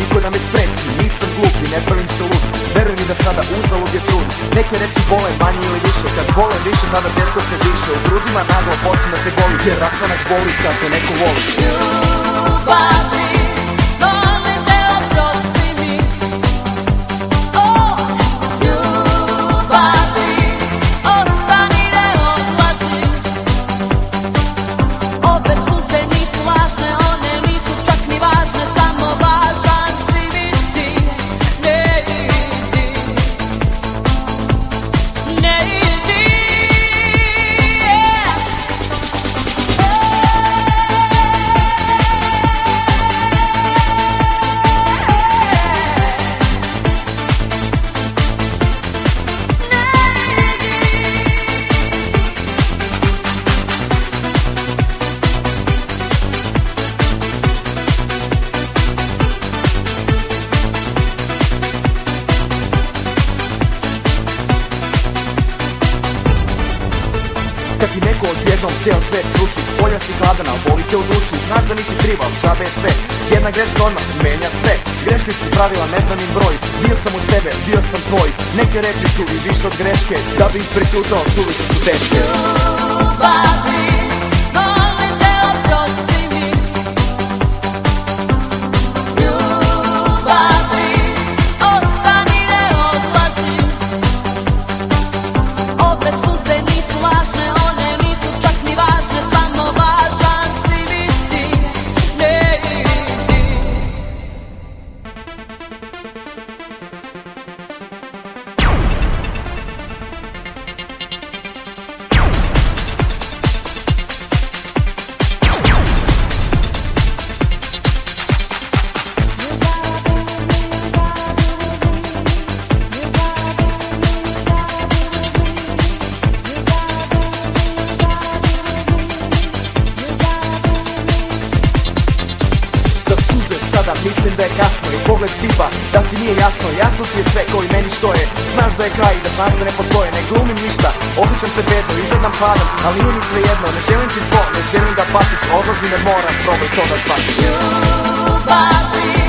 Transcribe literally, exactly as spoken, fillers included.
niko da me spreči, nisam glup i ne pravim se lud. Veruj mi da sada uzalud je trud. Neke reči bole manje ili više, kad bole više tada teško se diše. U grudima naglo počne da te boli, jer rastanak boli kad te neko voli. Ljubavi, molim te oprosti mi. Oh, ljubavi, ostani, ne odlazi. Ove suze nisu lažne, one nisu čak ni važne, samo važan si mi ti. Ne idi, ne idi, yeah. Kad ti neko odjednom cijel svet sruši, spolja si hladan, al boli te u duši. Znaš da nisi kriva, al džabe je sve. Jedna greška odmah menja sve. Greške si pravila, ne znam im broj. Bio sam uz tebe, bio sam tvoj. Neke reči su i više od greške, da bi ih prećutao, suviše su teške. Ljubavi, molim te oprosti mi. Ljubavi, ostani, ne odlazi. Ove suze nisu lažne, one nisu čak ni važne, samo važan si mi ti. Ne idi. Za suze sada mislim da je kasno i pogled tipa da ti nije jasno. Jasno ti je sve ko i meni što je. Znaš da je kraj i da šanse ne postoje. Ne glumim ništa, osjećam se bedno, izgledam hladan, ali nije mi sve jedno. Ne želim ti zlo, ne želim da patiš, odlazim jer moram, probaj to da shvatiš. Ljubavi,